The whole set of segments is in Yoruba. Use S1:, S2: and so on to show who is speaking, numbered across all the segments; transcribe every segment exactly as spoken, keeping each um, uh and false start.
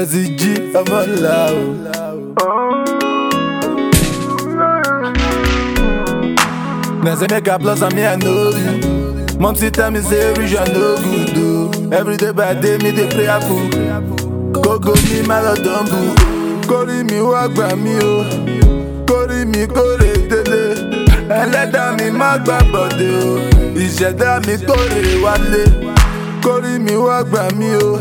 S1: Mercy G, ọmọ ńlá o. Now say make I plus and me I know you. Mom say tell me say rich I no good o. Every day by day me dey pray for. Go go me my lord dumble. Kórìí mi wá gbà mí o. Kórìí mi kórè délé. Ẹlẹ́dàá mi má gbà bọ̀dé o. Ìṣẹ̀dá mi kórè wálé. Kórìí mi wá gbà mí o.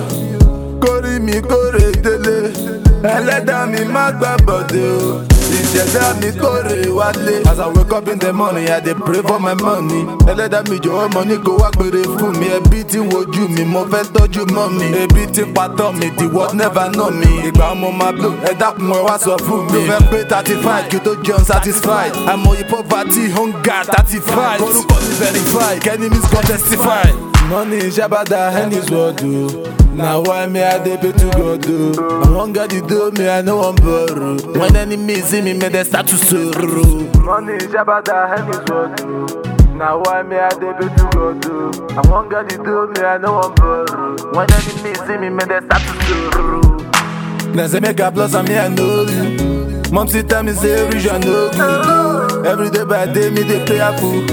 S1: Kórìí mi kórè délé. Ẹlẹ́dàá mi má gbà bọ̀dé o. Ìṣẹ̀dá mi kórè wálé. As I wake up in the morning, I dey pray for my money. Ẹlẹ́dàá mi jọ̀wọ́ money kó wá péré fún mi. Ẹbí tí wojú mi, mo fẹ́ tọ́jú mọ́ mi. Ebi tí patọ́ mi, the world never know me. Ìgbà ọmọ máa blow, ẹ dákun ẹ wá sọ fún mi. Mo fẹ́ pé thirty five kí n tó jẹun satisfied. Àmọ̀yí poverty, hunger, thirty five. Orúkọ mi verified, kẹ́ni mi kan testify. Money is shabada and his word o. Now why me I dey pay to God o. I wan get the dough, me I no wan borrow. When enemies see me, me they start to sorrow. Money is shabada and his word o. Now why me I dey pay to God o. I wan get the dough, me I no wan borrow. When enemies see me, me they start to sorrow. Now say make I plus and me I know you. Mom say tell me say rich I no good o. Every day by day me dey pray for.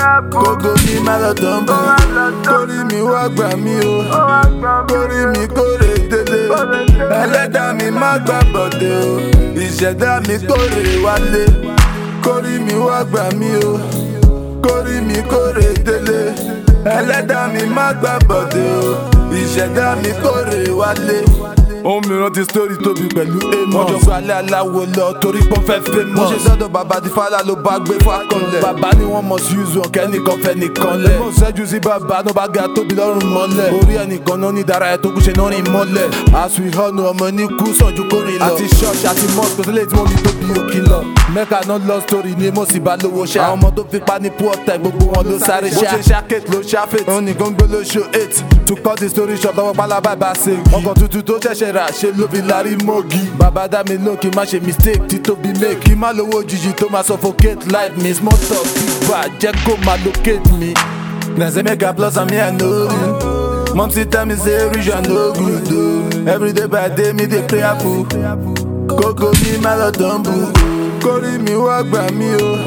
S1: Go go me my lord dumble. Kórìí mi wá gbà mí o. Kórìí mi kórè délé. Ẹlẹ́dàá mi má gbà bọ̀dé o. Ìṣẹ̀dá mi kórè wálé. Kórìí mi wá gbà mí o. Kórìí mi kórè délé. Ẹlẹ́dàá mi má gbà bọ̀dé o. Ìṣẹ̀dá mi kórè wálé. Ohun mìíràn ti story tóbi pẹ̀lú Amos. Wọ́n jọ gba alẹ́ aláwo lọ torí pọ́n fẹ́ famous. Mo ṣe sọ́dọ̀ bàbá di fàlà ló bá gbé fàkànlẹ̀. Bàbá ni wọ́n mọ̀ sí use wọn kẹ́nìkan fẹ́ nìkan lẹ̀. Mo ṣẹ́jú sí bàbá náà bá ga tóbi lọ́rùn mọ́lẹ̀. Orí ẹnìkan náà ní dára ẹ̀ tó kú ṣe náà rìn mọ́lẹ̀. As we all know ọmọ ní kú sàn ju kórè lọ. Àti church àti mosque kò sílẹ̀ tí wọ́n mi tóbi òkè lọ. Mẹ́ka náà lọ story ni mo sì bá lówó ṣá. Àwọn ọmọ tó fipá ní poor time gbogbo wọn ló sáré ṣá. Bó ṣe ṣàkét ló ṣàfèt. Òun nìkan gbé ló ṣo eight. To cut the story short lọ́wọ́ pálábá bá ṣe rí. Ọkọ̀ tuntun tó ṣẹ̀ṣẹ̀ rà ṣe ló fi lárí mọ́gì. Bàbá dá mi lóhùn kí n má ṣe mistake tí tóbi make. Kí n má lówó òjijì tó máa suffocate life mi. Small talk big bad jẹ́ kó máa locate mi. Now say make I plus and me I know you. Mom say tell me say rich I no good o. Every day by day me dey pray for. Kókó mi má lọ dumble. Kórìí mi wá gbà mí o.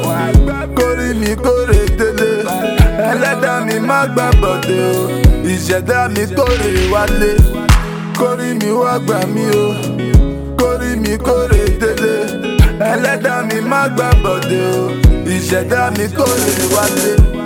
S1: Kórìí mi kórè délé. Ẹlẹ́dàá mi má gbà bọ̀dé o. Ìṣẹ̀dá mi kórè wálé. Kórìí mi wá gbà mí o. Kórìí mi kórè délé. Ẹlẹ́dàá mi má gbà bọ̀dé o. Ìṣẹ̀dá mi kórè wálé.